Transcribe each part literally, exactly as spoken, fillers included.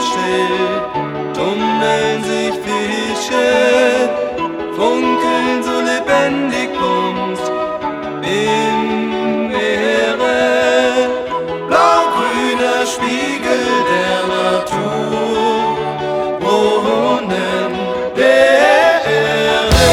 still, tummeln sich Fische, funkeln so lebendig bunt im Meere. Blau-grüner Spiegel der Natur, Brunnen der Erde.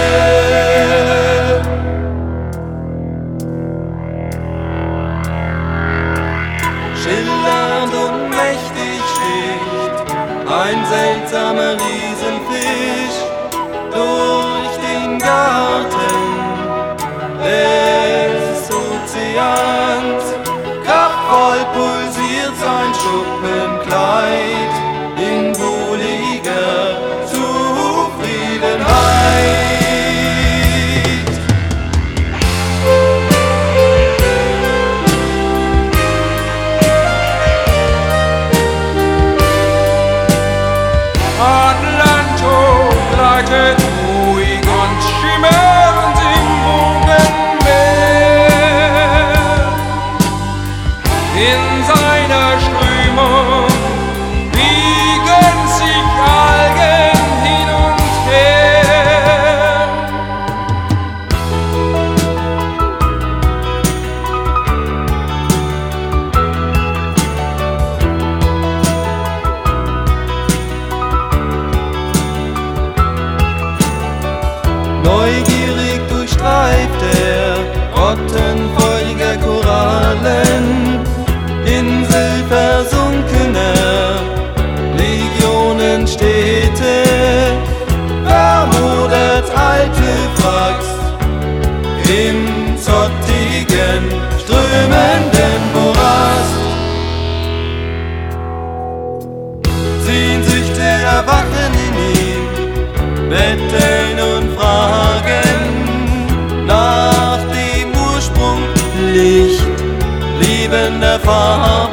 Schillernd und mächtig sticht ein seltsamer Riesenfisch durch den Garten des Ozeans. Kraftvoll pulsiert sein Schuppenkleid in wohliger Zufriedenheit. Atlanto gleitet ruhig und schimmernd im Wogenmeer. In seiner Strömung wiegen sich Algen hin und her. Neugierig durchstreift er Grotten feuriger Korallen, inselversunkener Legionen Städte, vermodert alte Wracks im zottigen, strömenden Morast. Sehnsüchte erwachen in ihm, betteln und fragen nach dem Ursprung, Licht liebender Farben.